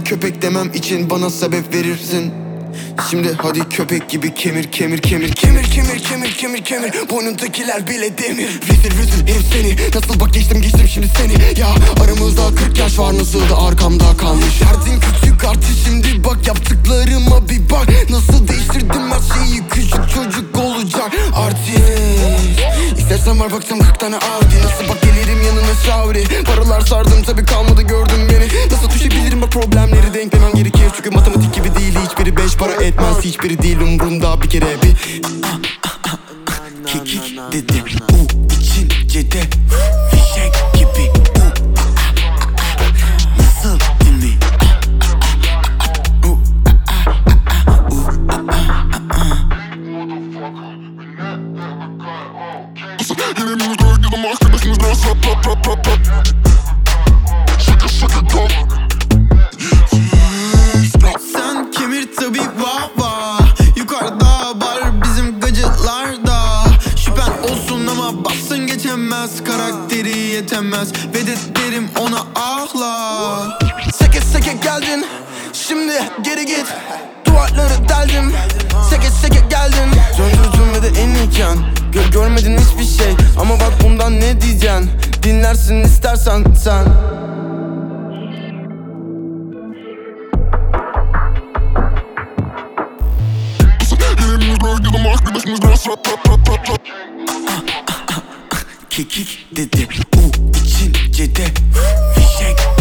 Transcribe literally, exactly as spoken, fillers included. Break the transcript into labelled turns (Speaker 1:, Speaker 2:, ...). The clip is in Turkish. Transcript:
Speaker 1: köpek demem için bana sebep verirsin. Şimdi hadi köpek gibi kemir kemir kemir kemir kemir kemir kemir kemir boynundakiler bile demir. Rezil rezil herif seni. Nasıl bak geçtim geçtim şimdi seni. Ya aramızda kırk yaş var, nasıl da arkamda kalmış. Derdin küçük artık, şimdi bak yaptıklarıma bir bak. Nasıl değiştirdim her şeyi, küçük çocuk olacak artist. İstersen var baksam kırk tane Audi. Nasıl bak gelirim yanına Şavri. Paralar sardım tabi kalmadı gördün beni. Nasıl düşebilirim bak problemleri denklemem gerekir. Çünkü matematik gibi değil hiçbiri, beş para etmez hiçbiri değil umurumda bir kere bir ah, ah, ah, ah. Kekik dedi bu içince de fişek gibi bu ah, ah, ah. Nasıl değil mi?
Speaker 2: Sen kemir tabi vah vah. Yukarıda var bizim gacılarda. Şüphen olsun ama bassın geçemez. Karakteri yetemez ve de derim ona ahla.
Speaker 1: Seke seke geldin, şimdi geri git. Duvarları deldim, seke seke geldin. Döndürdüm ve de en iken Gör, görmedin hiçbir şey. Ama bak bundan ne diyeceksin? Dinlersin istersen sen. Kekik dedi bu içince de fişek